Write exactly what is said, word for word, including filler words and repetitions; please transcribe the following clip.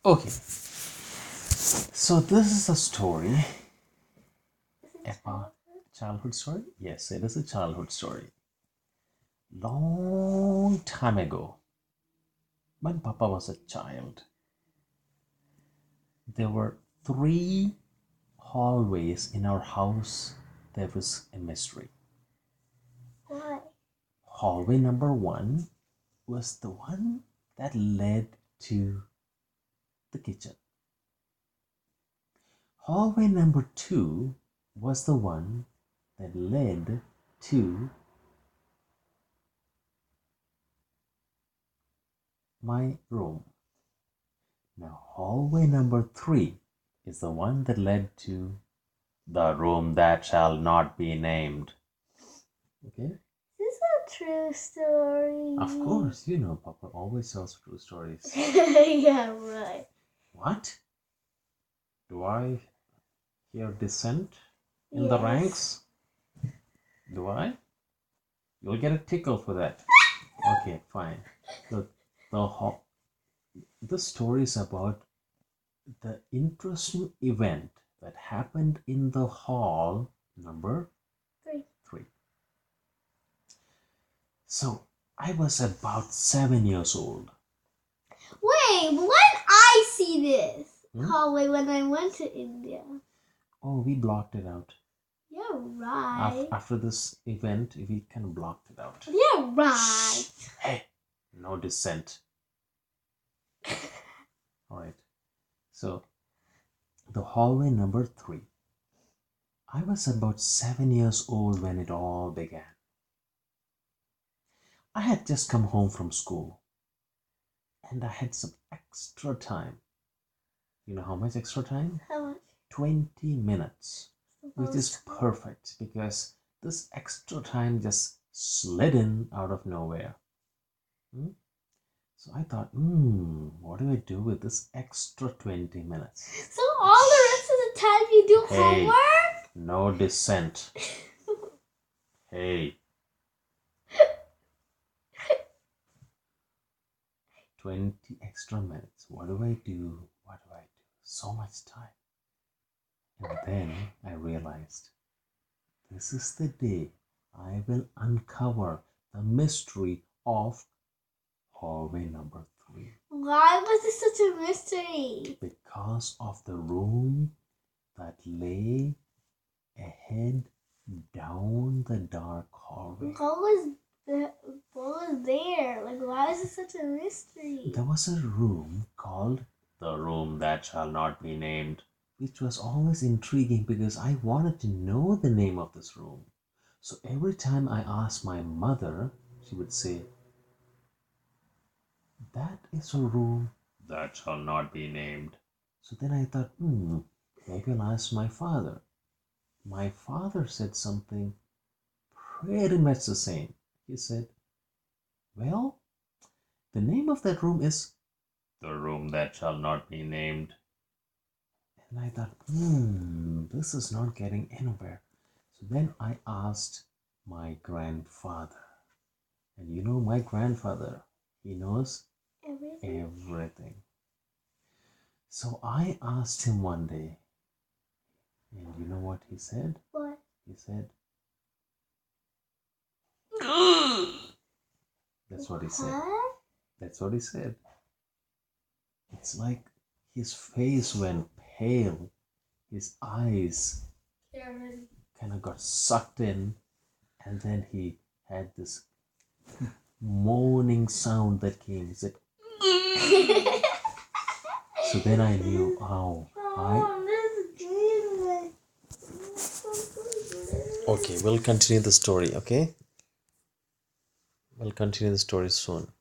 Okay, so this is a story about childhood story. Yes, it is a childhood story. Long time ago, when Papa was a child, there were three hallways in our house. There was a mystery. Why? Hallway number one was the one that led to the kitchen. Hallway number two was the one that led to my room. Now, hallway number three is the one that led to the room that shall not be named. Okay? This is a true story. Of course, you know, Papa always tells true stories. Yeah, right. What? Do I hear dissent in the Yes. ranks? Do I? You'll get a tickle for that. Okay, fine. The, the, ho- the story is about the interesting event that happened in the hall number Three. three. So I was about seven years old. Wait, when I see this Hmm? hallway when I went to India. Oh, we blocked it out. Yeah, Af- right. After this event, we kind of blocked it out. Yeah, right. Hey, no dissent. All right. So the hallway number three. I was about seven years old when it all began. I had just come home from school and I had some extra time. You know how much extra time? How much? twenty minutes, which is Supposed to. perfect because this extra time just slid in out of nowhere. Hmm? So I thought, hmm, what do I do with this extra twenty minutes? So all the rest of the time you do Hey. homework? No dissent. Hey. twenty extra minutes. What do I do? What do I do? So much time. And then I realized this is the day I will uncover the mystery of hallway number three. Why was it such a mystery? Because of the room that lay ahead down the dark hallway. What was the what was there? Like, why is it such a mystery? There was a room called the room that shall not be named, which was always intriguing because I wanted to know the name of this room. So every time I asked my mother, she would say, that is a room that shall not be named. So then I thought, hmm, maybe I'll ask my father. My father said something pretty much the same. He said, well, the name of that room is the room that shall not be named. And I thought, hmm, this is not getting anywhere. So then I asked my grandfather. And you know, my grandfather, he knows Everything. everything. So I asked him one day, and you know what he said? What? He said, that's what he said. What? That's what he said. It's like his face went pale, his eyes Karen. kind of got sucked in, and then he had this moaning sound that came. He said, so then I knew, oh, I. Okay, we'll continue the story, okay? We'll continue the story soon.